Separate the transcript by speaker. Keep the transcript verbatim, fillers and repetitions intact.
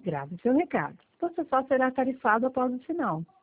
Speaker 1: Grave seu recado. Você só será tarifado após o sinal.